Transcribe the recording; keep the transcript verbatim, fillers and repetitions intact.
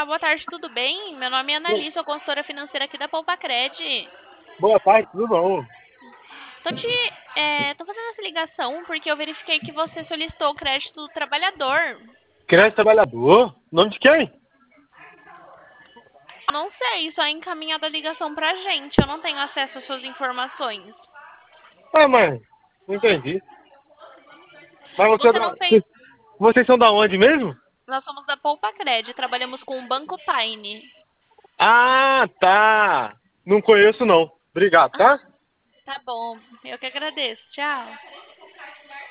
Olá, boa tarde, tudo bem? Meu nome é Annalise, sou consultora financeira aqui da Poupa Cred. Boa tarde, tudo bom? Tô te, é, tô fazendo essa ligação porque eu verifiquei que você solicitou o crédito do trabalhador. Crédito trabalhador? Nome de quem? Não sei, só é encaminhada a ligação pra gente, eu não tenho acesso às suas informações. Ah, mãe, não entendi. Mas você é Você da... não fez. Vocês são da onde mesmo? Nós somos da Poupa Cred, trabalhamos com o Banco Time. Ah, tá. Não conheço não. Obrigado, Ah, tá? tá bom, eu que agradeço. Tchau.